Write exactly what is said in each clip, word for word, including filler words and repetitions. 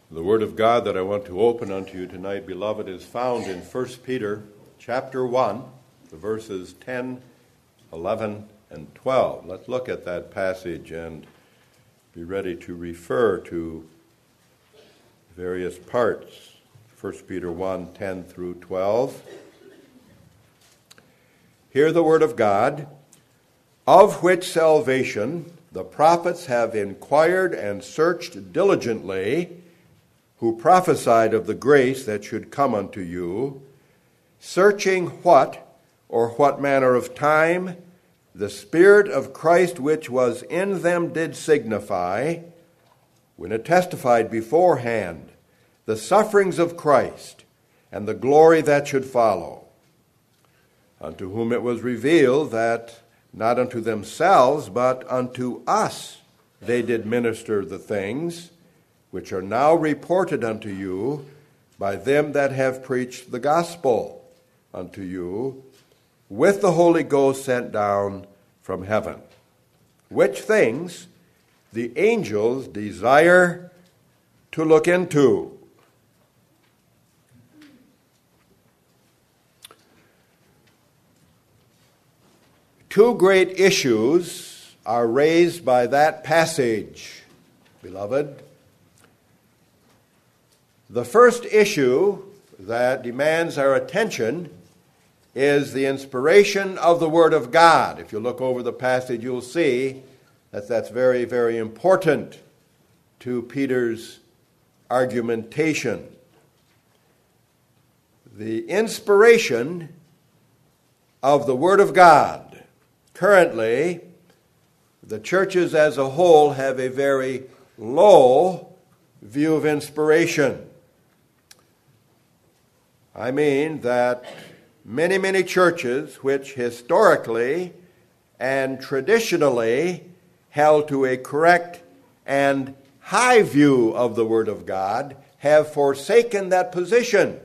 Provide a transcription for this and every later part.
The word of God that I want to open unto you tonight, beloved, is found in First Peter chapter one, the verses ten, eleven, and twelve. Let's look at that passage and be ready to refer to various parts. First Peter one, ten through twelve. Hear the word of God, of which salvation the prophets have inquired and searched diligently, who prophesied of the grace that should come unto you, searching what or what manner of time the Spirit of Christ which was in them did signify, when it testified beforehand the sufferings of Christ and the glory that should follow, unto whom it was revealed that not unto themselves but unto us they did minister the things which are now reported unto you by them that have preached the gospel unto you, with the Holy Ghost sent down from heaven, which things the angels desire to look into. Two great issues are raised by that passage, beloved. The first issue that demands our attention is the inspiration of the Word of God. If you look over the passage, you'll see that that's very, very important to Peter's argumentation. The inspiration of the Word of God. Currently, the churches as a whole have a very low view of inspiration. I mean that many, many churches which historically and traditionally held to a correct and high view of the Word of God have forsaken that position.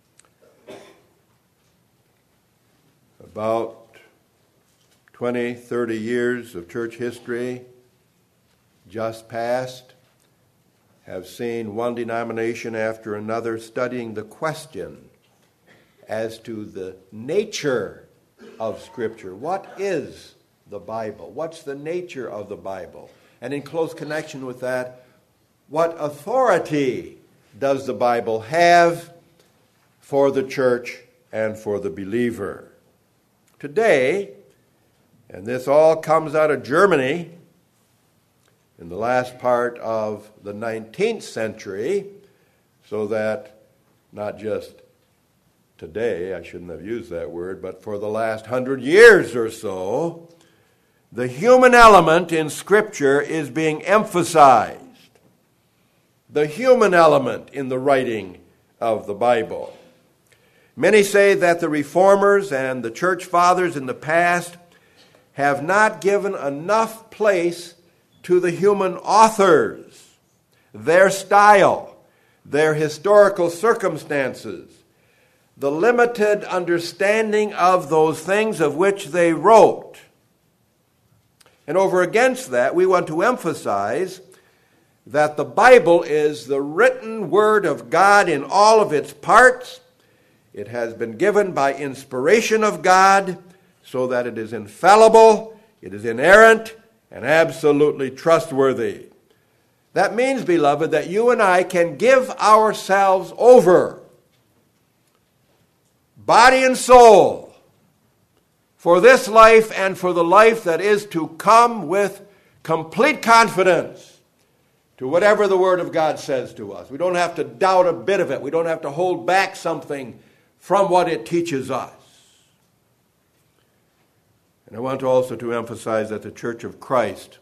About twenty, thirty years of church history just passed have seen one denomination after another studying the question as to the nature of Scripture. What is the Bible? What's the nature of the Bible? And in close connection with that, what authority does the Bible have for the church and for the believer? Today, and this all comes out of Germany in the last part of the nineteenth century, so that not just today, I shouldn't have used that word, but for the last hundred years or so, the human element in Scripture is being emphasized. The human element in the writing of the Bible. Many say that the Reformers and the Church Fathers in the past have not given enough place to the human authors, their style, their historical circumstances, the limited understanding of those things of which they wrote. And over against that, we want to emphasize that the Bible is the written Word of God in all of its parts. It has been given by inspiration of God so that it is infallible, it is inerrant, and absolutely trustworthy. That means, beloved, that you and I can give ourselves over, body and soul, for this life and for the life that is to come, with complete confidence to whatever the Word of God says to us. We don't have to doubt a bit of it. We don't have to hold back something from what it teaches us. And I want also to emphasize that the Church of Christ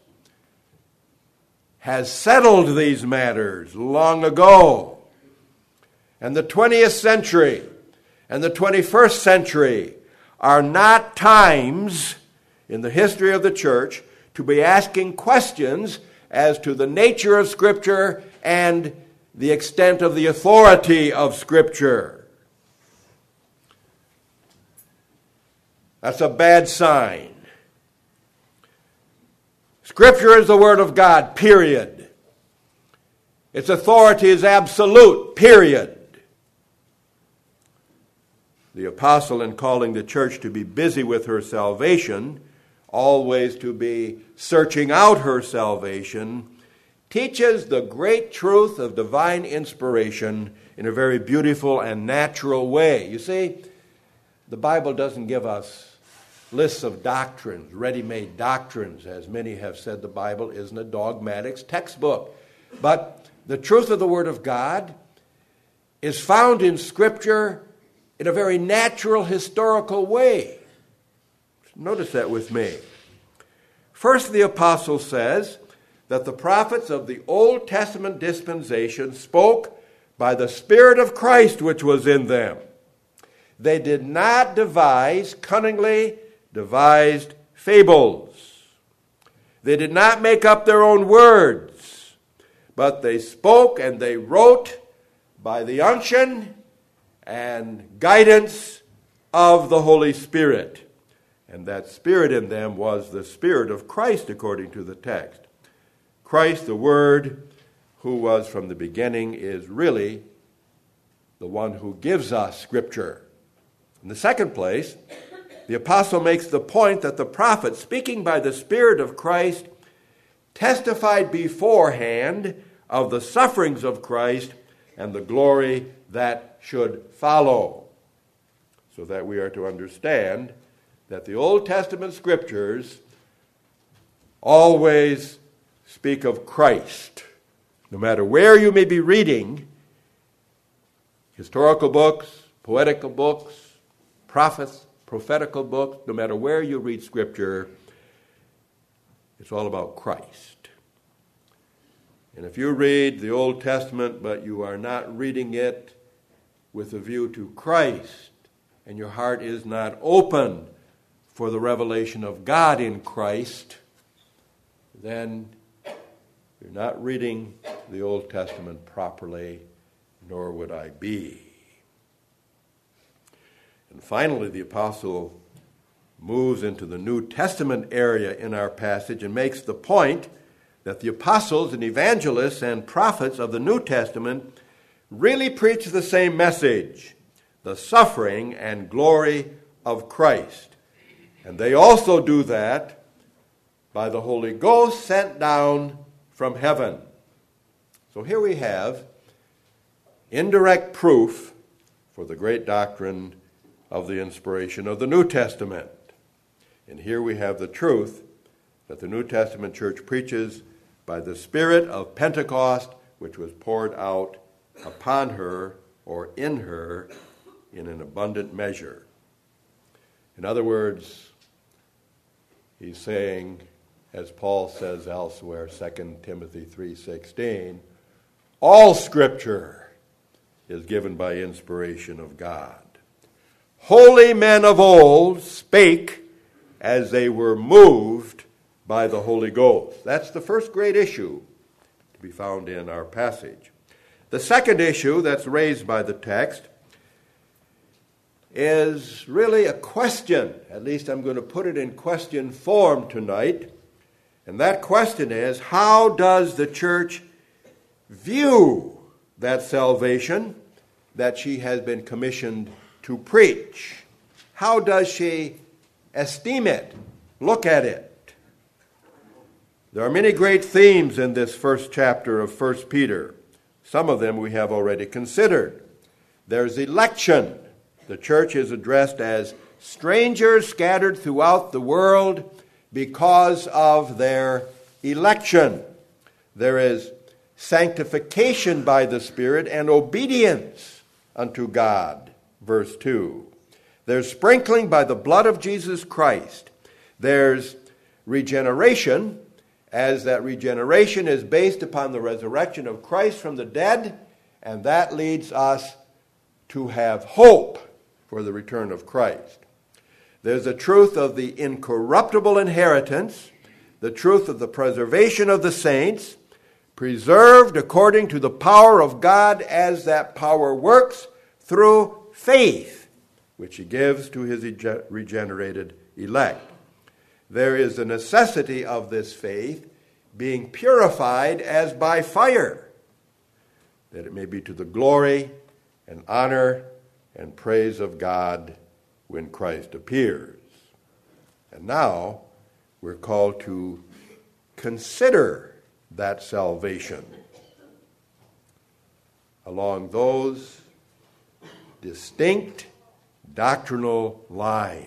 has settled these matters long ago. And the twentieth century and the twenty-first century are not times in the history of the church to be asking questions as to the nature of Scripture and the extent of the authority of Scripture. That's a bad sign. Scripture is the Word of God, period. Its authority is absolute, period. The apostle, in calling the church to be busy with her salvation, always to be searching out her salvation, teaches the great truth of divine inspiration in a very beautiful and natural way. You see, the Bible doesn't give us lists of doctrines, ready-made doctrines. As many have said, the Bible isn't a dogmatics textbook. But the truth of the Word of God is found in Scripture in a very natural, historical way. Notice that with me. First, the apostle says that the prophets of the Old Testament dispensation spoke by the Spirit of Christ which was in them. They did not devise cunningly devised fables. They did not make up their own words, but they spoke and they wrote by the unction and guidance of the Holy Spirit. And that Spirit in them was the Spirit of Christ, according to the text. Christ, the Word, who was from the beginning, is really the one who gives us Scripture. In the second place, the apostle makes the point that the prophet, speaking by the Spirit of Christ, testified beforehand of the sufferings of Christ and the glory that should follow. So that we are to understand that the Old Testament Scriptures always speak of Christ. No matter where you may be reading, historical books, poetical books, prophets, prophetical books, no matter where you read Scripture, it's all about Christ. And if you read the Old Testament, but you are not reading it with a view to Christ, and your heart is not open for the revelation of God in Christ, then you're not reading the Old Testament properly, nor would I be. And finally, the apostle moves into the New Testament area in our passage and makes the point that the apostles and evangelists and prophets of the New Testament really preach the same message, the suffering and glory of Christ. And they also do that by the Holy Ghost sent down from heaven. So here we have indirect proof for the great doctrine of the inspiration of the New Testament. And here we have the truth that the New Testament church preaches by the Spirit of Pentecost, which was poured out upon her or in her in an abundant measure. In other words, he's saying, as Paul says elsewhere, Second Timothy three sixteen, all Scripture is given by inspiration of God. Holy men of old spake as they were moved by the Holy Ghost. That's the first great issue to be found in our passage. The second issue that's raised by the text is really a question. At least I'm going to put it in question form tonight. And that question is, how does the church view that salvation that she has been commissioned to preach? How does she esteem it, look at it? There are many great themes in this first chapter of First Peter. Some of them we have already considered. There's election. The church is addressed as strangers scattered throughout the world because of their election. There is sanctification by the Spirit and obedience unto God, verse two. There's sprinkling by the blood of Jesus Christ. There's regeneration, as that regeneration is based upon the resurrection of Christ from the dead, and that leads us to have hope for the return of Christ. There's the truth of the incorruptible inheritance, the truth of the preservation of the saints, preserved according to the power of God as that power works through faith, which he gives to his regenerated elect. There is the necessity of this faith being purified as by fire. that it may be to the glory and honor and praise of God when Christ appears. And now we're called to consider that salvation along those distinct doctrinal lines.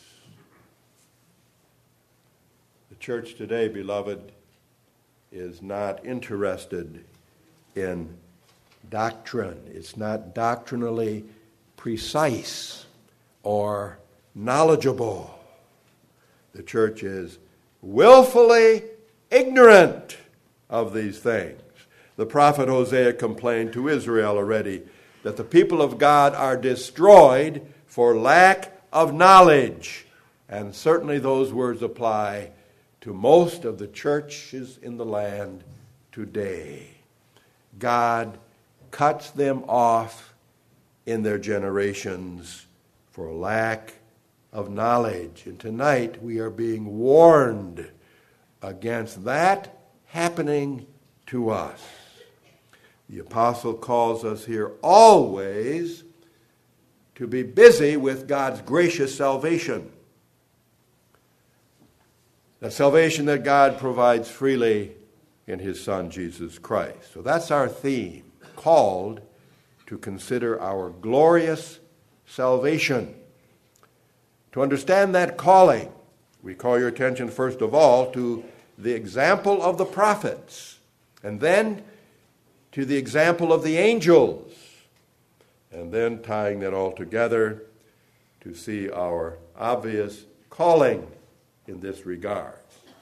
The church today, beloved, is not interested in doctrine. It's not doctrinally precise or knowledgeable. The church is willfully ignorant of these things. The prophet Hosea complained to Israel already that the people of God are destroyed for lack of knowledge. And certainly those words apply to most of the churches in the land today. God cuts them off in their generations for lack of knowledge. And tonight we are being warned against that happening to us. The apostle calls us here always to be busy with God's gracious salvation. The salvation that God provides freely in his Son, Jesus Christ. So that's our theme, called to consider our glorious salvation. To understand that calling, we call your attention first of all to the example of the prophets, and then to the example of the angels, and then tying that all together to see our obvious calling in this regard.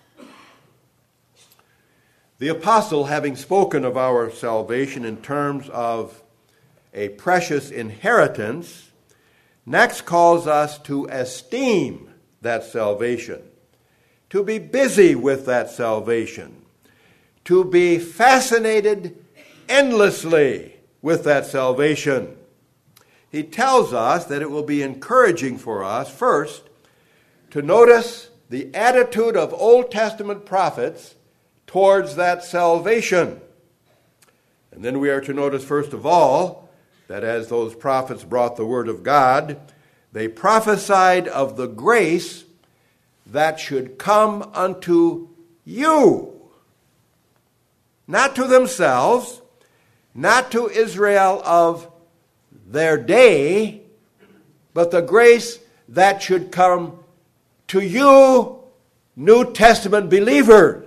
The apostle, having spoken of our salvation in terms of a precious inheritance, next calls us to esteem that salvation, to be busy with that salvation, to be fascinated endlessly with that salvation. He tells us that it will be encouraging for us, first, to notice the attitude of Old Testament prophets towards that salvation. And then we are to notice, first of all, that as those prophets brought the word of God, they prophesied of the grace that should come unto you. Not to themselves, not to Israel of their day, but the grace that should come to you, New Testament believers.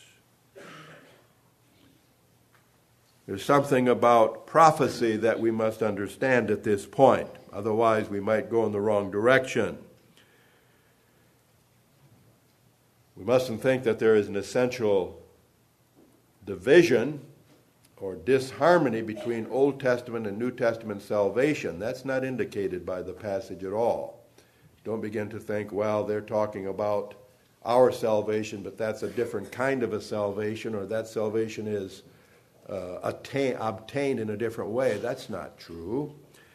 There's something about prophecy that we must understand at this point. Otherwise, we might go in the wrong direction. We mustn't think that there is an essential division or disharmony between Old Testament and New Testament salvation. That's not indicated by the passage at all. Don't begin to think, well, they're talking about our salvation, but that's a different kind of a salvation, or that salvation is uh, attain, obtained in a different way. That's not true.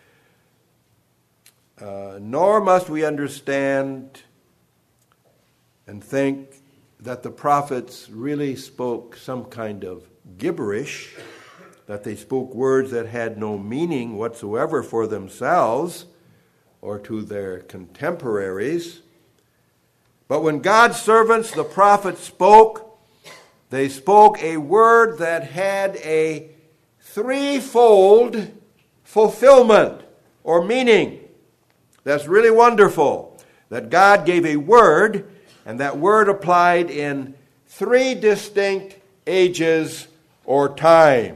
Uh, nor must we understand and think that the prophets really spoke some kind of gibberish, that they spoke words that had no meaning whatsoever for themselves or to their contemporaries. But when God's servants, the prophets, spoke, they spoke a word that had a threefold fulfillment or meaning. That's really wonderful, that God gave a word, and that word applied in three distinct ages or times.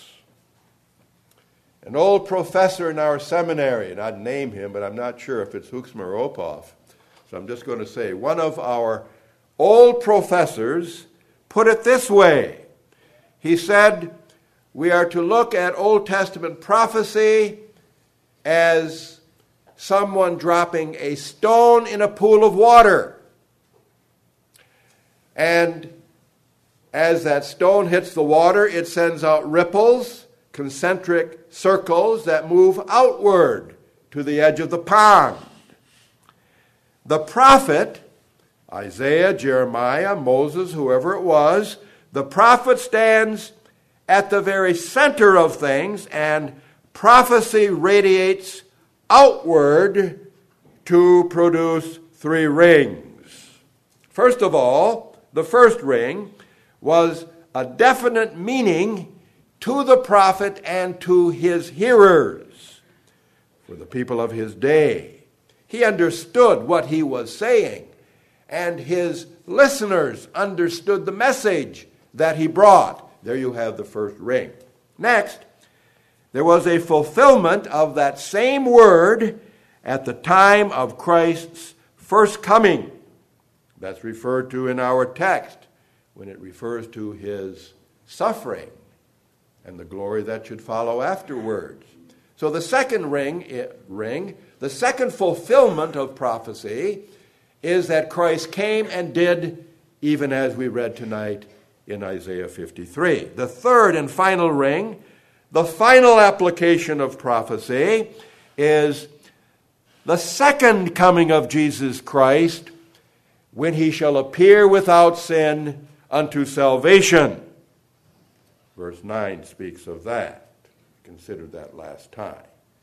An old professor in our seminary, and I'd name him, but I'm not sure if it's Huxmer-Opoff, so I'm just going to say, one of our old professors put it this way. He said, we are to look at Old Testament prophecy as someone dropping a stone in a pool of water. And as that stone hits the water, it sends out ripples, concentric circles that move outward to the edge of the pond. The prophet, Isaiah, Jeremiah, Moses, whoever it was, the prophet stands at the very center of things, and prophecy radiates outward to produce three rings. First of all, the first ring was a definite meaning to the prophet and to his hearers, for the people of his day. He understood what he was saying, and his listeners understood the message that he brought. There you have the first ring. Next, there was a fulfillment of that same word at the time of Christ's first coming. That's referred to in our text when it refers to his suffering and the glory that should follow afterwards. So the second ring, ring, the second fulfillment of prophecy is that Christ came and did, even as we read tonight in Isaiah fifty-three. The third and final ring, the final application of prophecy, is the second coming of Jesus Christ, when he shall appear without sin unto salvation. Verse nine speaks of that. Considered that last time.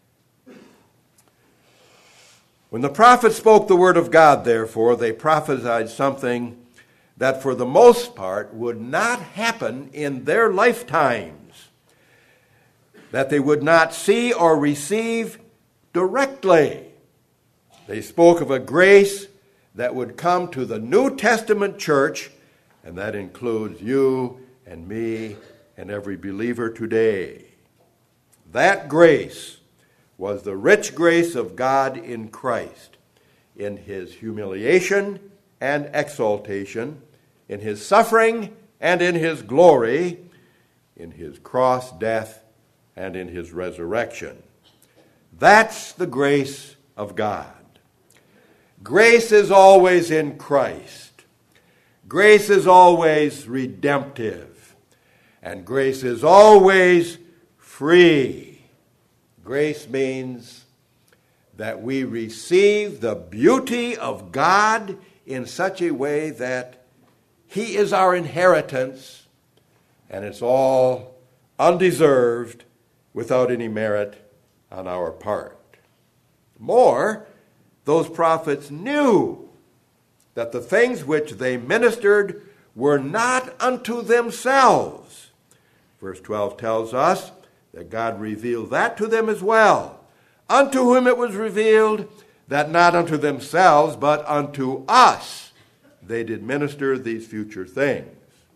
When the prophets spoke the word of God, therefore, they prophesied something that for the most part would not happen in their lifetimes, that they would not see or receive directly. They spoke of a grace that would come to the New Testament church, and that includes you and me and every believer today. That grace was the rich grace of God in Christ, in his humiliation and exaltation, in his suffering and in his glory, in his cross, death, and in his resurrection. That's the grace of God. Grace is always in Christ. Grace is always redemptive. And grace is always free. Grace means that we receive the beauty of God in such a way that he is our inheritance, and it's all undeserved, without any merit on our part. More, those prophets knew that the things which they ministered were not unto themselves. Verse twelve tells us that God revealed that to them as well. Unto whom it was revealed that not unto themselves, but unto us they did minister these future things.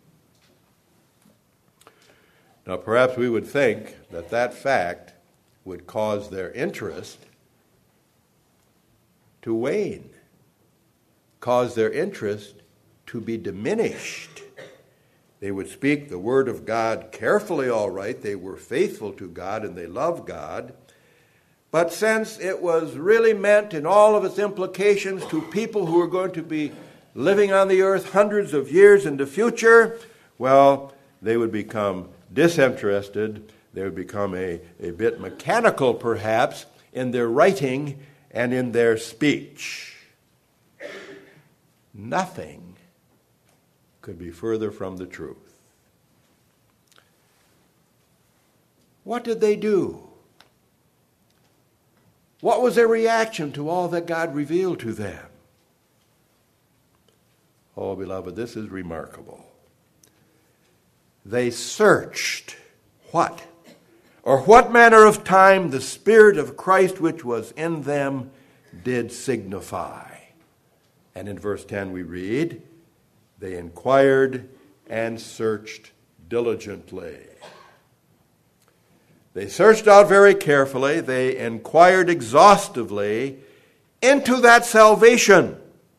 Now, perhaps we would think that that fact would cause their interest to wane, cause their interest to be diminished. They would speak the word of God carefully, all right. They were faithful to God and they loved God. But since it was really meant in all of its implications to people who are going to be living on the earth hundreds of years in the future, well, they would become disinterested. They would become a, a bit mechanical, perhaps, in their writing and in their speech. Nothing could be further from the truth. What did they do? What was their reaction to all that God revealed to them? Oh, beloved, this is remarkable. They searched what? Or what manner of time the Spirit of Christ which was in them did signify. And in verse ten we read, they inquired and searched diligently. They searched out very carefully. They inquired exhaustively into that salvation.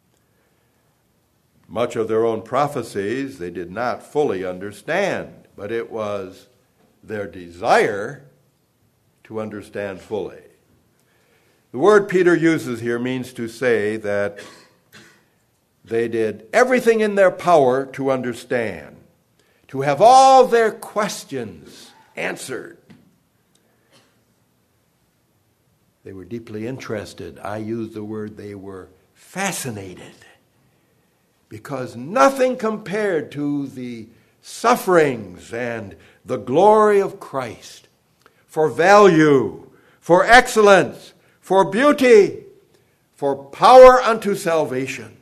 Much of their own prophecies they did not fully understand, but it was their desire to understand fully. The word Peter uses here means to say that they did everything in their power to understand, to have all their questions answered. They were deeply interested. I use the word they were fascinated, because nothing compared to the sufferings and the glory of Christ, for value, for excellence, for beauty, for power unto salvation.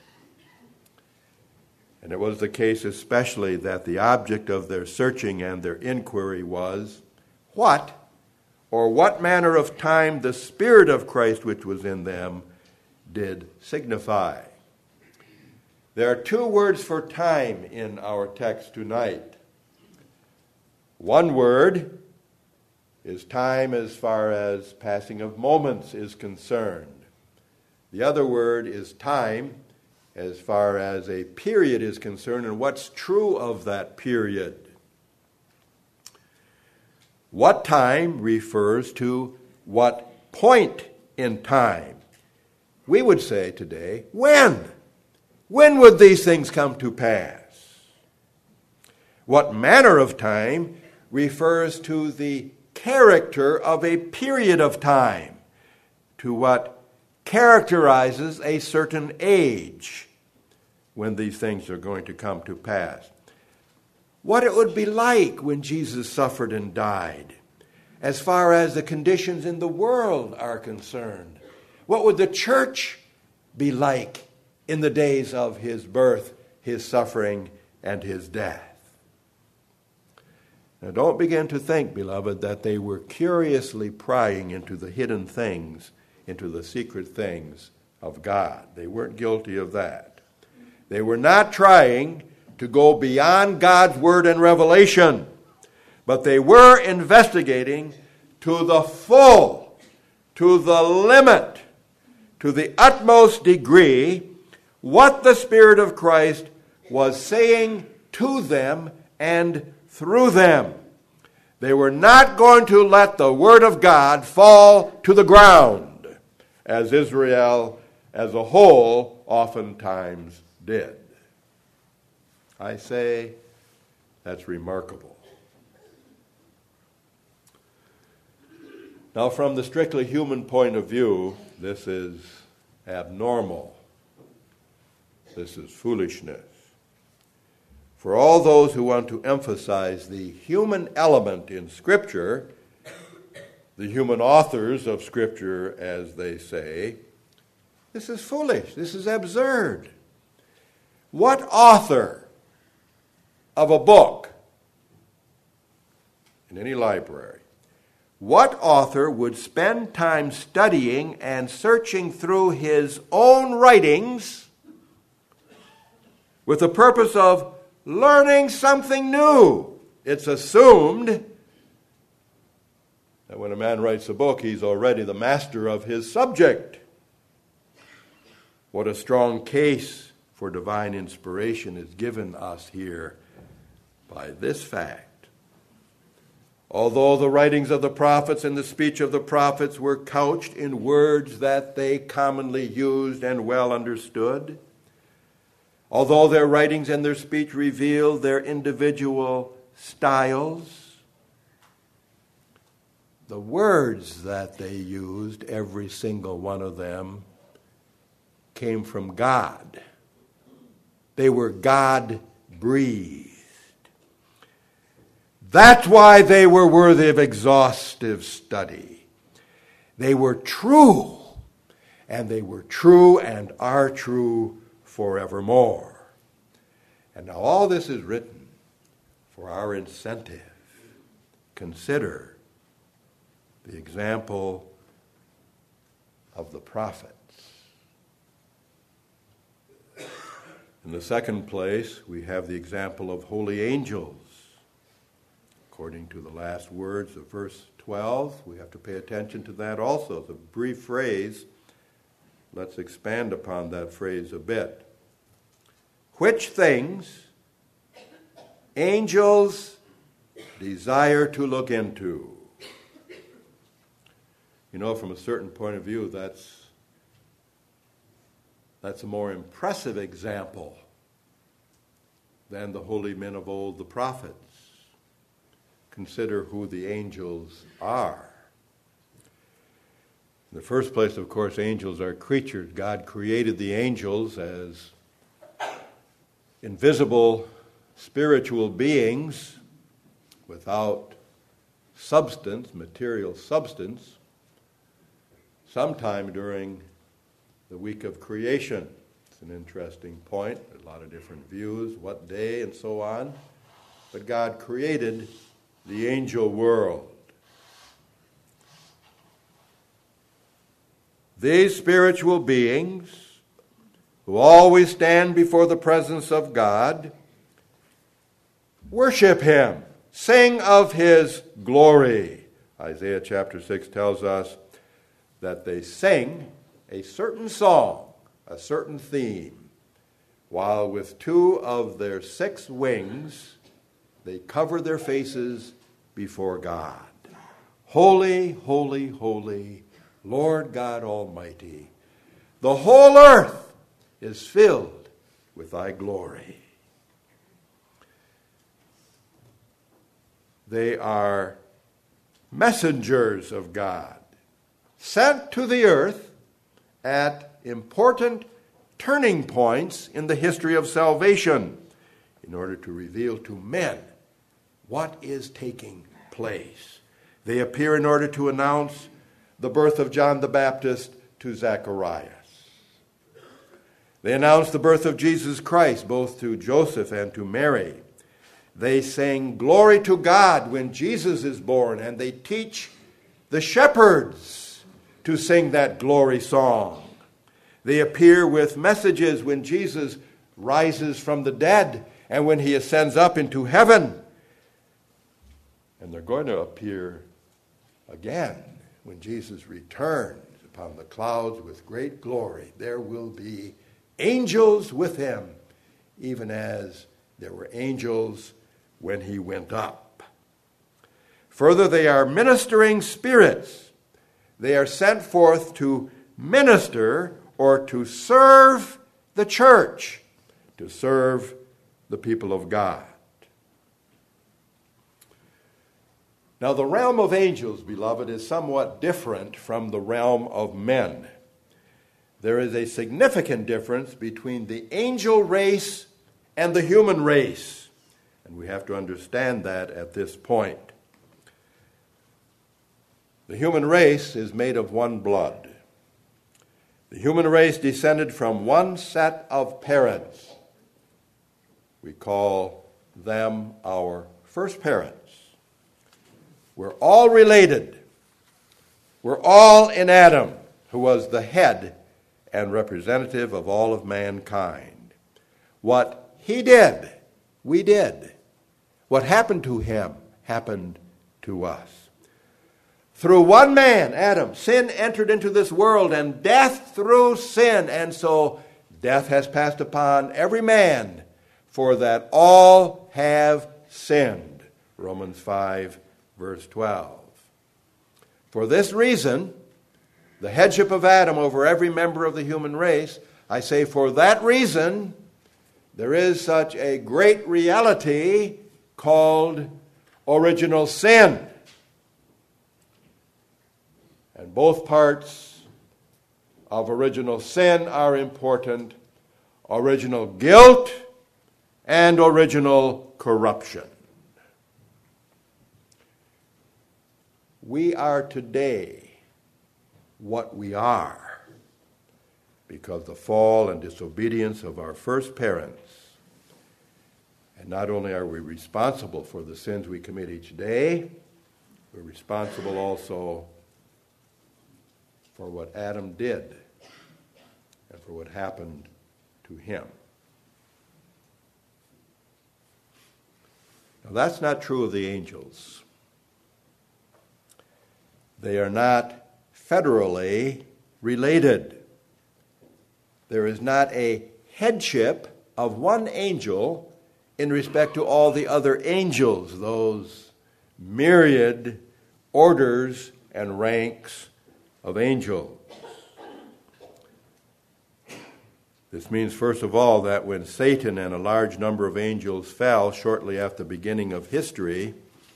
And it was the case especially that the object of their searching and their inquiry was, what or what manner of time the Spirit of Christ which was in them did signify. There are two words for time in our text tonight. One word is time as far as passing of moments is concerned. The other word is time as far as a period is concerned and what's true of that period. What time refers to what point in time. We would say today, when? When would these things come to pass? What manner of time refers to the character of a period of time, to what characterizes a certain age when these things are going to come to pass. What it would be like when Jesus suffered and died, as far as the conditions in the world are concerned. What would the church be like in the days of his birth, his suffering, and his death? Now, don't begin to think, beloved, that they were curiously prying into the hidden things, into the secret things of God. They weren't guilty of that. They were not trying to go beyond God's word and revelation, but they were investigating to the full, to the limit, to the utmost degree, what the Spirit of Christ was saying to them and through them. They were not going to let the word of God fall to the ground, as Israel as a whole oftentimes did. I say that's remarkable. Now, from the strictly human point of view, this is abnormal. This is foolishness. For all those who want to emphasize the human element in Scripture, the human authors of Scripture, as they say, this is foolish. This is absurd. What author of a book in any library, what author would spend time studying and searching through his own writings with the purpose of learning something new? It's assumed that when a man writes a book, he's already the master of his subject. What a strong case for divine inspiration is given us here by this fact. Although the writings of the prophets and the speech of the prophets were couched in words that they commonly used and well understood, although their writings and their speech revealed their individual styles, the words that they used, every single one of them, came from God. They were God-breathed. That's why they were worthy of exhaustive study. They were true, and they were true and are true forevermore. And now all this is written for our incentive. Consider the example of the prophets. In the second place, we have the example of holy angels. According to the last words of verse twelve, we have to pay attention to that also. It's a brief phrase. Let's expand upon that phrase a bit. Which things angels desire to look into. You know, from a certain point of view, that's, that's a more impressive example than the holy men of old, the prophets. Consider who the angels are. In the first place, of course, angels are creatures. God created the angels as invisible spiritual beings without substance, material substance, sometime during the week of creation. It's an interesting point. There's a lot of different views, what day and so on. But God created the angel world. These spiritual beings, who always stand before the presence of God, worship Him, sing of His glory. Isaiah chapter six tells us that they sing a certain song, a certain theme, while with two of their six wings they cover their faces before God. Holy, holy, holy, Lord God Almighty, the whole earth is filled with thy glory. They are messengers of God, sent to the earth at important turning points in the history of salvation in order to reveal to men what is taking place. They appear in order to announce the birth of John the Baptist to Zacharias. They announce the birth of Jesus Christ both to Joseph and to Mary. They sing glory to God when Jesus is born, and they teach the shepherds to sing that glory song. They appear with messages when Jesus rises from the dead and when he ascends up into heaven. And they're going to appear again when Jesus returns upon the clouds with great glory. There will be angels with him, even as there were angels when he went up. Further, they are ministering spirits. They are sent forth to minister or to serve the church, to serve the people of God. Now, the realm of angels, beloved, is somewhat different from the realm of men. There is a significant difference between the angel race and the human race, and we have to understand that at this point. The human race is made of one blood. The human race descended from one set of parents. We call them our first parents. We're all related. We're all in Adam, who was the head and representative of all of mankind. What he did, we did. What happened to him happened to us. Through one man, Adam, sin entered into this world, and death through sin. And so death has passed upon every man, for that all have sinned. Romans five, verse twelve. For this reason, the headship of Adam over every member of the human race, I say for that reason, there is such a great reality called original sin. And both parts of original sin are important: original guilt and original corruption. We are today what we are because of the fall and disobedience of our first parents. And not only are we responsible for the sins we commit each day, we're responsible also for what Adam did and for what happened to him. Now, that's not true of the angels. They are not federally related. There is not a headship of one angel in respect to all the other angels, those myriad orders and ranks of angels. This means, first of all, that when Satan and a large number of angels fell shortly after the beginning of history,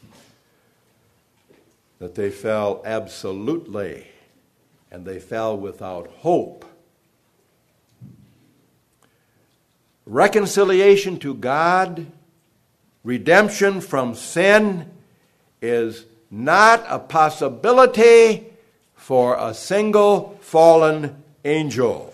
that they fell absolutely, and they fell without hope. Reconciliation to God redemption from sin is not a possibility for a single fallen angel.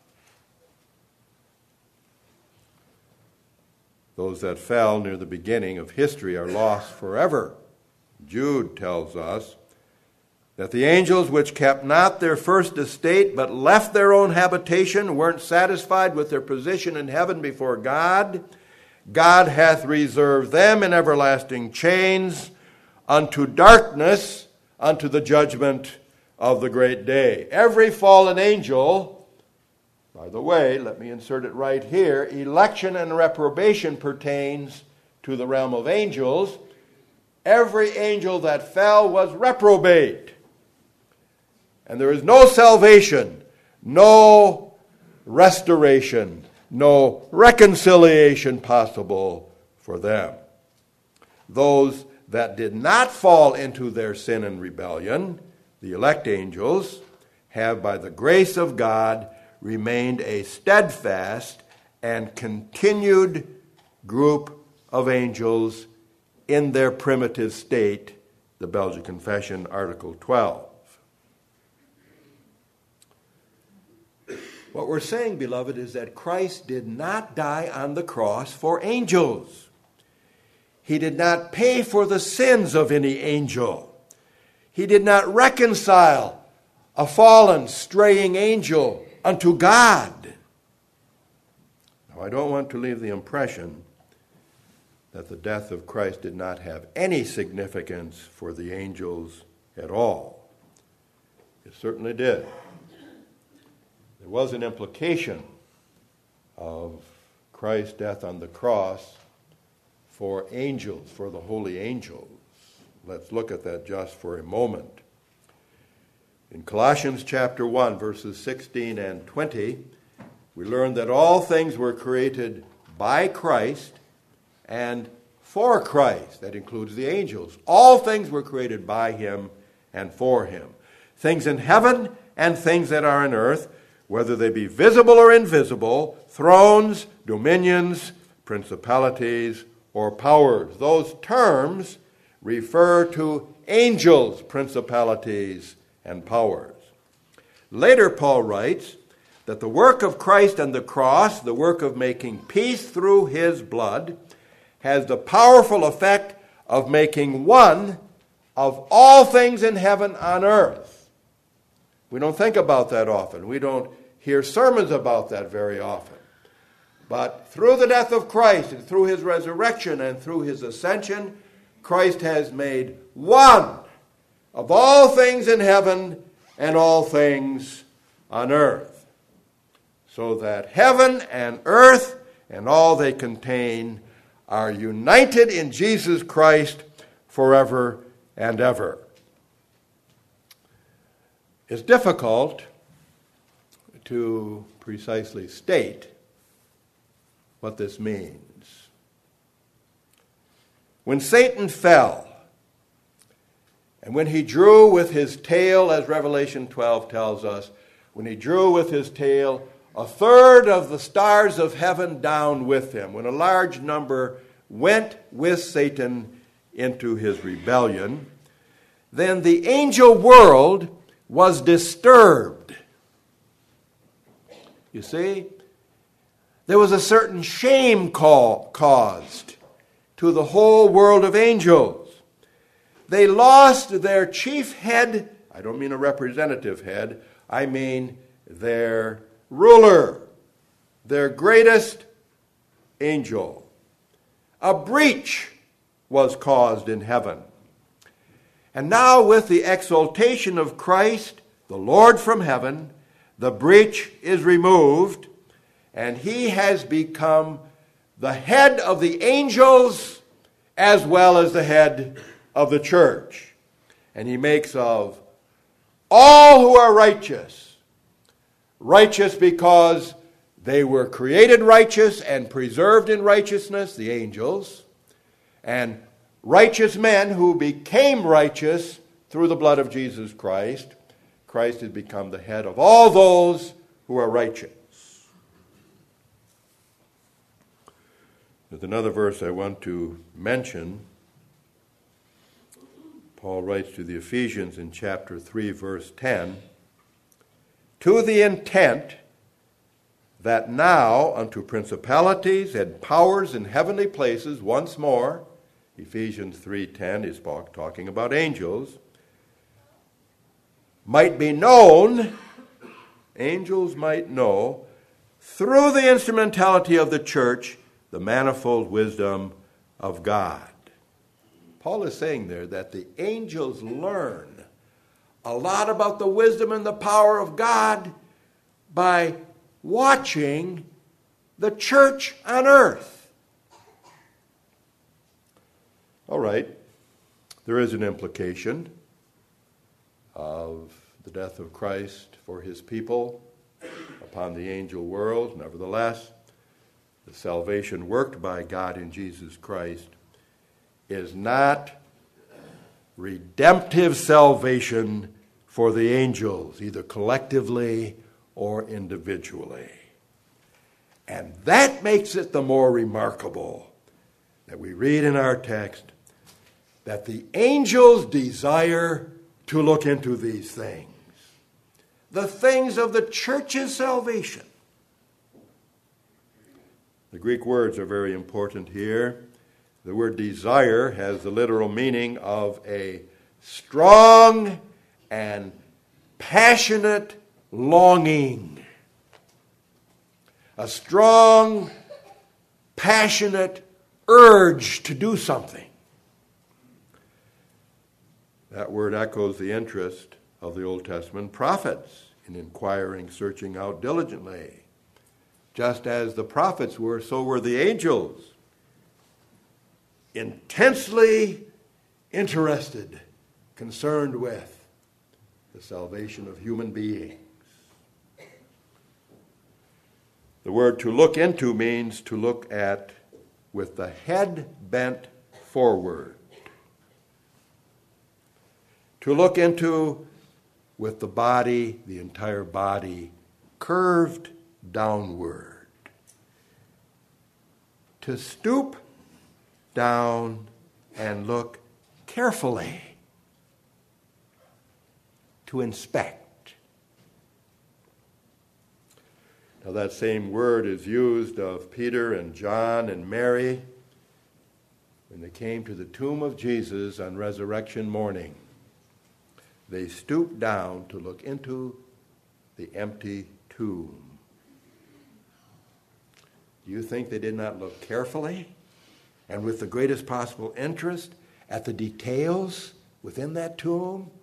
Those that fell near the beginning of history are lost forever. Jude tells us that the angels which kept not their first estate but left their own habitation, weren't satisfied with their position in heaven before God, God hath reserved them in everlasting chains unto darkness, unto the judgment of the great day. Every fallen angel, by the way, let me insert it right here, election and reprobation pertains to the realm of angels. Every angel that fell was reprobate. And there is no salvation, no restoration, no reconciliation possible for them. Those that did not fall into their sin and rebellion, the elect angels, have by the grace of God remained a steadfast and continued group of angels in their primitive state, the Belgian Confession, Article twelve. What we're saying, beloved, is that Christ did not die on the cross for angels. He did not pay for the sins of any angel. He did not reconcile a fallen, straying angel unto God. Now, I don't want to leave the impression that the death of Christ did not have any significance for the angels at all. It certainly did. There was an implication of Christ's death on the cross for angels, for the holy angels. Let's look at that just for a moment. In Colossians chapter one, verses sixteen and twenty, we learn that all things were created by Christ and for Christ. That includes the angels. All things were created by him and for him. Things in heaven and things that are on earth, whether they be visible or invisible, thrones, dominions, principalities, or powers. Those terms refer to angels, principalities, and powers. Later, Paul writes that the work of Christ on the cross, the work of making peace through his blood, has the powerful effect of making one of all things in heaven on earth. We don't think about that often. We don't hear sermons about that very often. But through the death of Christ and through his resurrection and through his ascension, Christ has made one of all things in heaven and all things on earth, so that heaven and earth and all they contain are united in Jesus Christ forever and ever. It's difficult to precisely state what this means. When Satan fell, and when he drew with his tail, as Revelation twelve tells us, when he drew with his tail a third of the stars of heaven down with him, when a large number went with Satan into his rebellion, then the angel world was disturbed. You see, there was a certain shame call caused to the whole world of angels. They lost their chief head. I don't mean a representative head. I mean their ruler, their greatest angel. A breach was caused in heaven. And now with the exaltation of Christ, the Lord from heaven, the breach is removed, and he has become the head of the angels as well as the head of the church. And he makes of all who are righteous, righteous because they were created righteous and preserved in righteousness, the angels, and righteous men who became righteous through the blood of Jesus Christ. Christ has become the head of all those who are righteous. There's another verse I want to mention. Paul writes to the Ephesians in chapter three, verse ten, to the intent that now unto principalities and powers in heavenly places, once more, Ephesians three ten is talking about angels, might be known, angels might know, through the instrumentality of the church, the manifold wisdom of God. Paul is saying there that the angels learn a lot about the wisdom and the power of God by watching the church on earth. All right, there is an implication of the death of Christ for his people upon the angel world. Nevertheless, the salvation worked by God in Jesus Christ is not redemptive salvation for the angels, either collectively or individually. And that makes it the more remarkable that we read in our text that the angels desire to look into these things, the things of the church's salvation. The Greek words are very important here. The word desire has the literal meaning of a strong and passionate longing. A strong, passionate urge to do something. That word echoes the interest of the Old Testament prophets in inquiring, searching out diligently. Just as the prophets were, so were the angels. Intensely interested, concerned with the salvation of human beings. The word to look into means to look at with the head bent forward. To look into with the body, the entire body, curved downward. To stoop down and look carefully. To inspect. Now that same word is used of Peter and John and Mary when they came to the tomb of Jesus on resurrection morning. They stooped down to look into the empty tomb. Do you think they did not look carefully and with the greatest possible interest at the details within that tomb?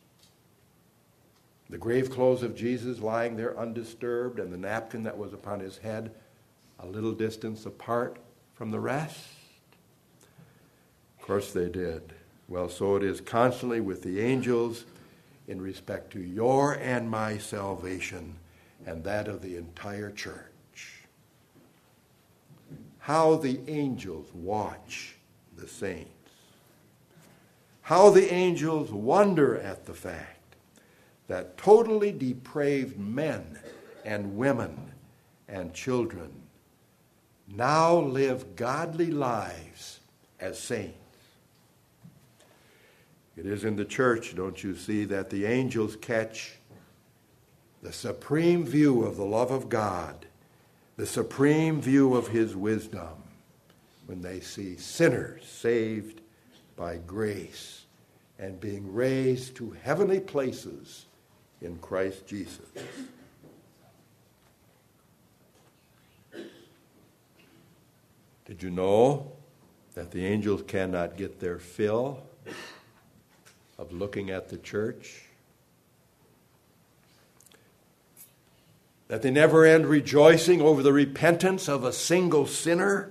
The grave clothes of Jesus lying there undisturbed, and the napkin that was upon his head a little distance apart from the rest? Of course they did. Well, so it is constantly with the angels in respect to your and my salvation and that of the entire church. How the angels watch the saints. How the angels wonder at the fact that totally depraved men and women and children now live godly lives as saints. It is in the church, don't you see, that the angels catch the supreme view of the love of God, the supreme view of his wisdom, when they see sinners saved by grace and being raised to heavenly places in Christ Jesus. Did you know that the angels cannot get their fill of looking at the church? That they never end rejoicing over the repentance of a single sinner?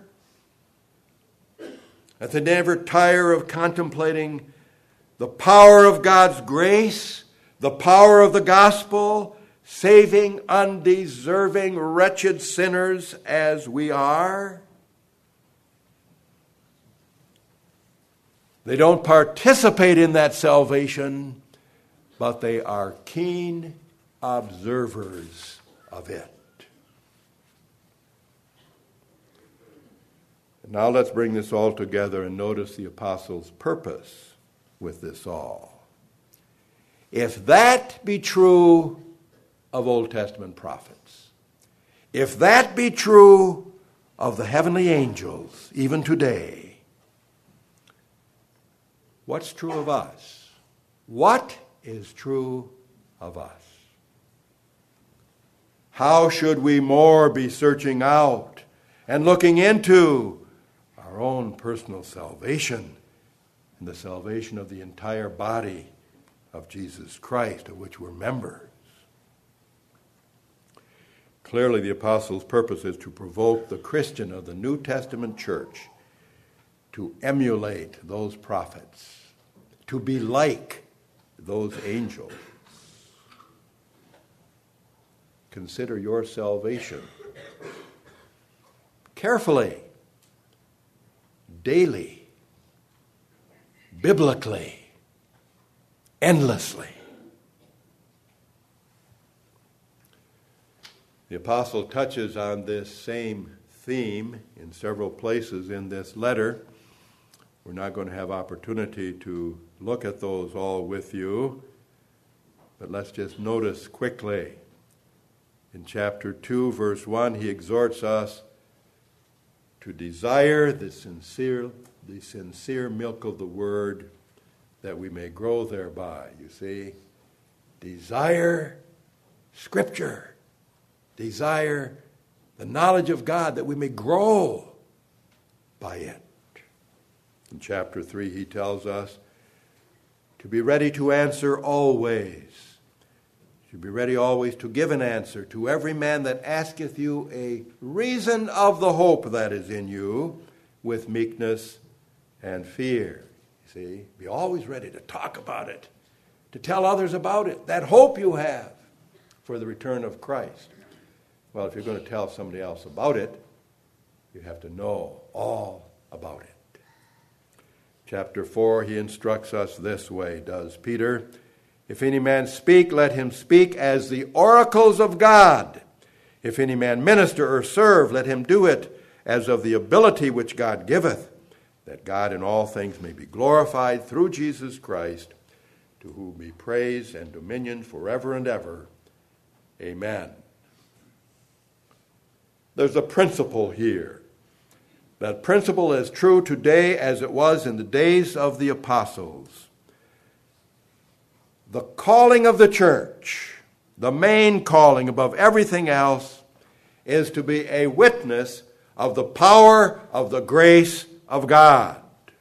That they never tire of contemplating the power of God's grace, the power of the gospel, saving undeserving, wretched sinners as we are? They don't participate in that salvation, but they are keen observers of it. Now let's bring this all together and notice the apostle's purpose with this all. If that be true of Old Testament prophets, if that be true of the heavenly angels, even today, what's true of us? What is true of us? How should we more be searching out and looking into our own personal salvation and the salvation of the entire body of Jesus Christ, of which we're members? Clearly, the apostle's purpose is to provoke the Christian of the New Testament church to emulate those prophets, to be like those angels. Consider your salvation carefully, daily, biblically, endlessly. The apostle touches on this same theme in several places in this letter. We're not going to have opportunity to look at those all with you, but let's just notice quickly. In chapter two, verse one, he exhorts us to desire the sincere, the sincere milk of the word, that we may grow thereby. You see, desire Scripture. Desire the knowledge of God, that we may grow by it. In chapter three, he tells us to be ready to answer always. To be ready always to give an answer to every man that asketh you a reason of the hope that is in you, with meekness and fear. You see, be always ready to talk about it, to tell others about it, that hope you have for the return of Christ. Well, if you're going to tell somebody else about it, you have to know all about it. Chapter four, he instructs us this way, does Peter. If any man speak, let him speak as the oracles of God. If any man minister or serve, let him do it as of the ability which God giveth, that God in all things may be glorified through Jesus Christ, to whom be praise and dominion forever and ever. Amen. There's a principle here. That principle is true today as it was in the days of the apostles. The calling of the church, the main calling above everything else, is to be a witness of the power of the grace of God.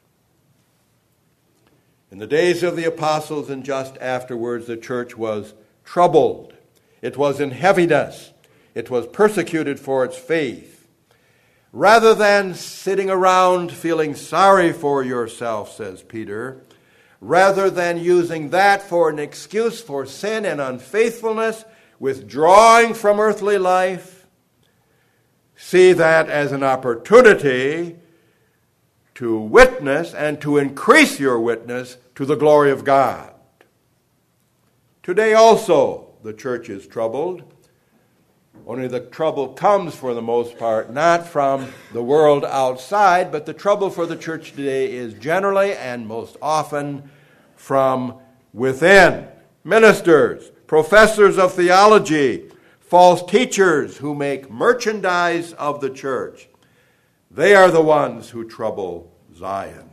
In the days of the apostles and just afterwards, the church was troubled. It was in heaviness. It was persecuted for its faith. Rather than sitting around feeling sorry for yourself, says Peter, rather than using that for an excuse for sin and unfaithfulness, withdrawing from earthly life, see that as an opportunity to witness and to increase your witness to the glory of God. Today also the church is troubled. Only the trouble comes, for the most part, not from the world outside, but the trouble for the church today is generally and most often from within. Ministers, professors of theology, false teachers who make merchandise of the church. They are the ones who trouble Zion.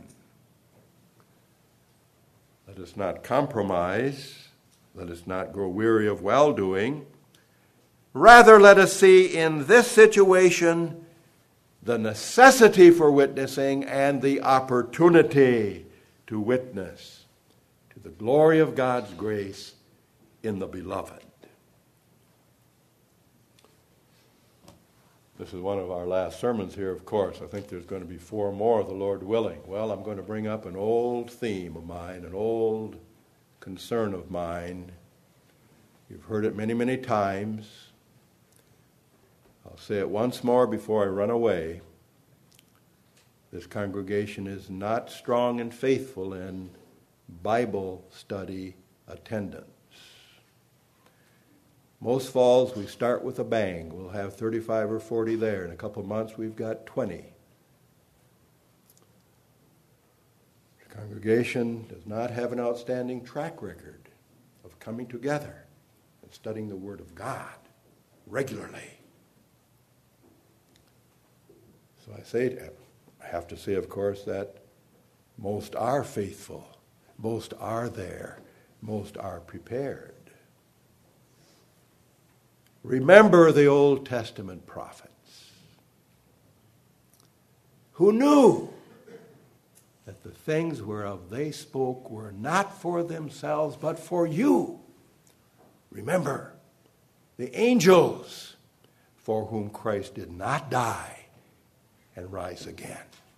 Let us not compromise. Let us not grow weary of well-doing. Rather, let us see in this situation the necessity for witnessing and the opportunity to witness to the glory of God's grace in the beloved. This is one of our last sermons here, of course. I think there's going to be four more, the Lord willing. Well, I'm going to bring up an old theme of mine, an old concern of mine. You've heard it many, many times. I'll say it once more before I run away. This congregation is not strong and faithful in Bible study attendance. Most falls we start with a bang. We'll have thirty-five or forty there. In a couple of months we've got twenty. Congregation does not have an outstanding track record of coming together and studying the Word of God regularly. So I say, I have to say, of course, that most are faithful, most are there, most are prepared. Remember the Old Testament prophets who knew that the things whereof they spoke were not for themselves, but for you. Remember the angels for whom Christ did not die and rise again.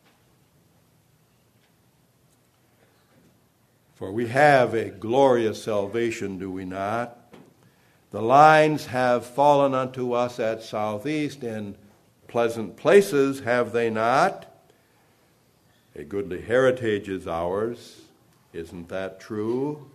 For we have a glorious salvation, do we not? The lines have fallen unto us at Southeast in pleasant places, have they not? A goodly heritage is ours. Isn't that true?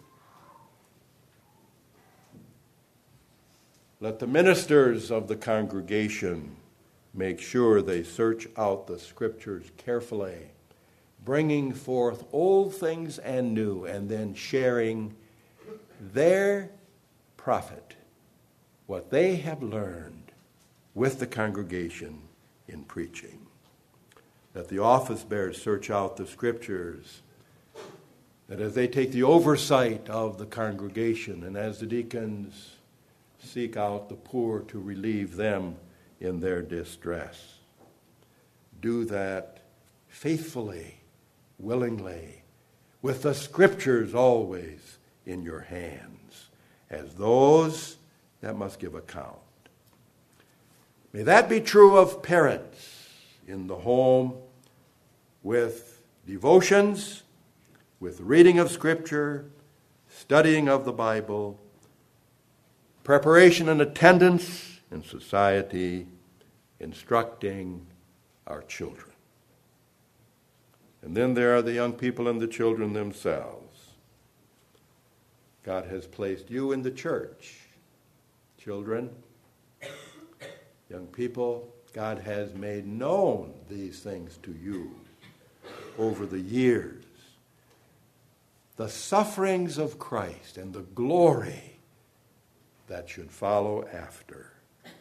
Let the ministers of the congregation make sure they search out the Scriptures carefully, bringing forth old things and new, and then sharing their profit, what they have learned, with the congregation in preaching. Let the office bearers search out the Scriptures, that as they take the oversight of the congregation and as the deacons seek out the poor to relieve them in their distress, do that faithfully, willingly, with the Scriptures always in your hands, as those that must give account. May that be true of parents in the home, with devotions, with reading of Scripture, studying of the Bible, preparation and attendance in society, instructing our children. And then there are the young people and the children themselves. God has placed you in the church. Children, young people, God has made known these things to you over the years. The sufferings of Christ and the glory that should follow after.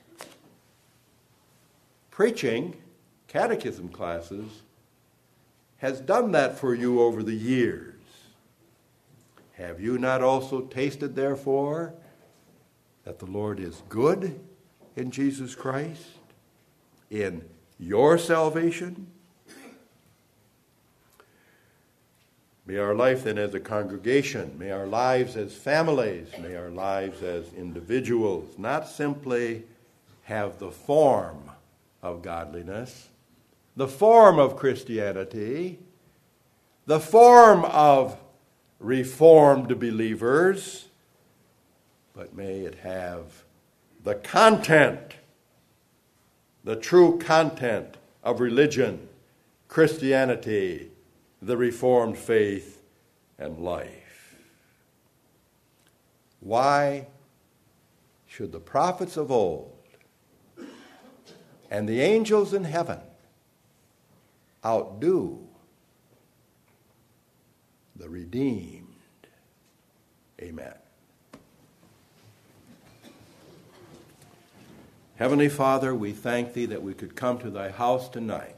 Preaching, catechism classes, has done that for you over the years. Have you not also tasted, therefore, that the Lord is good in Jesus Christ, in your salvation? May our life then as a congregation, may our lives as families, may our lives as individuals not simply have the form of godliness, the form of Christianity, the form of reformed believers, but may it have the content, the true content of religion, Christianity, the Reformed faith, and life. Why should the prophets of old and the angels in heaven outdo the redeemed? Amen. Heavenly Father, we thank Thee that we could come to Thy house tonight.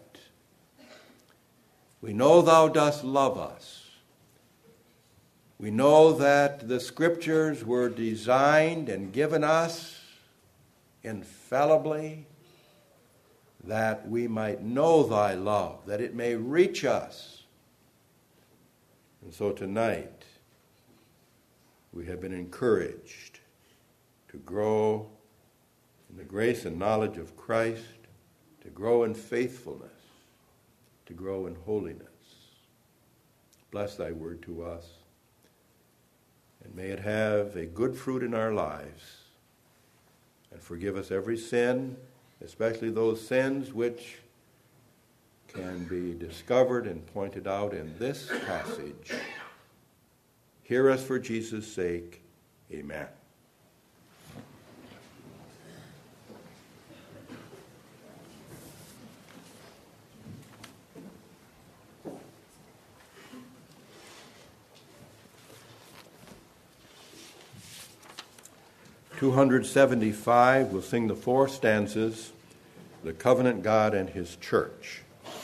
We know Thou dost love us. We know that the Scriptures were designed and given us infallibly that we might know Thy love, that it may reach us. And so tonight, we have been encouraged to grow in the grace and knowledge of Christ, to grow in faithfulness, to grow in holiness. Bless Thy word to us, and may it have a good fruit in our lives, and forgive us every sin, especially those sins which can be discovered and pointed out in this passage. Hear us for Jesus' sake. Amen. two seventy-five, we'll sing the four stanzas, The Covenant God and His Church.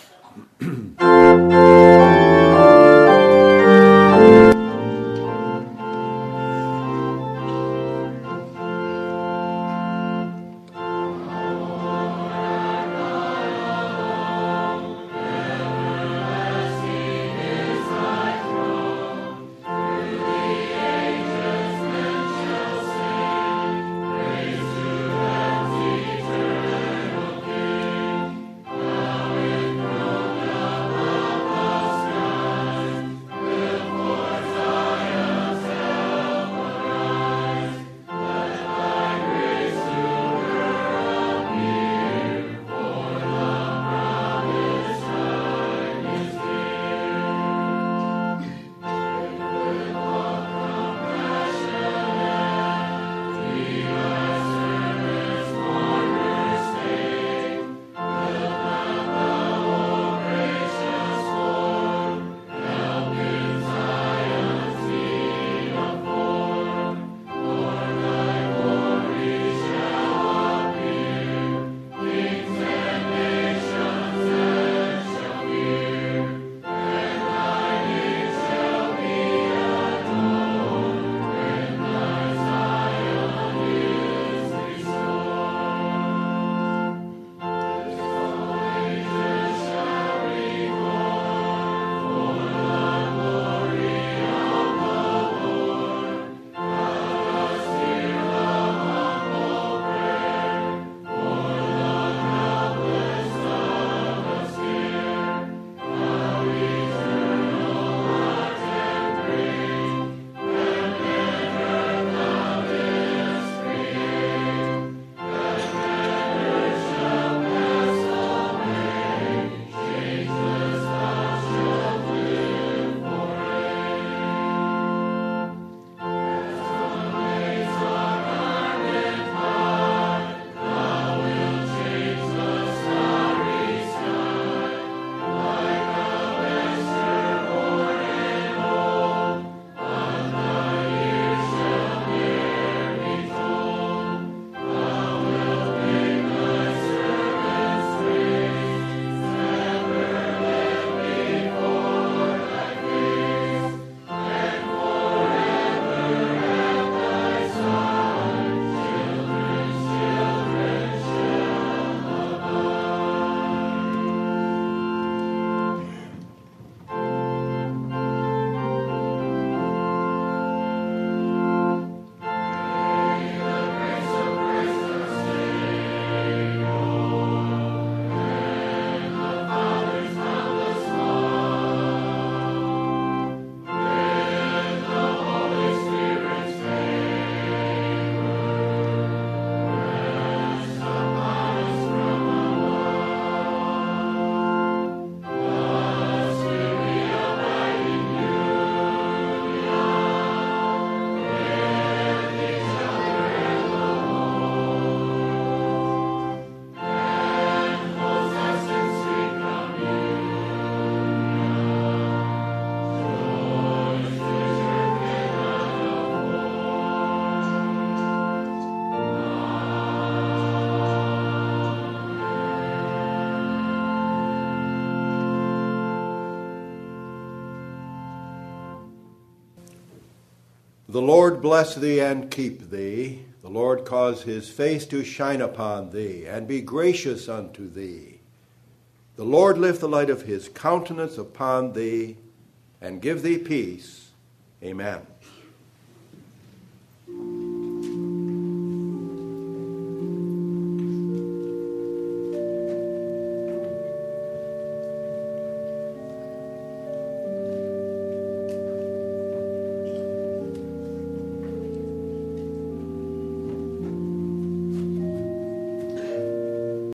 The Lord bless thee and keep thee. The Lord cause his face to shine upon thee, and be gracious unto thee. The Lord lift the light of his countenance upon thee, and give thee peace. Amen.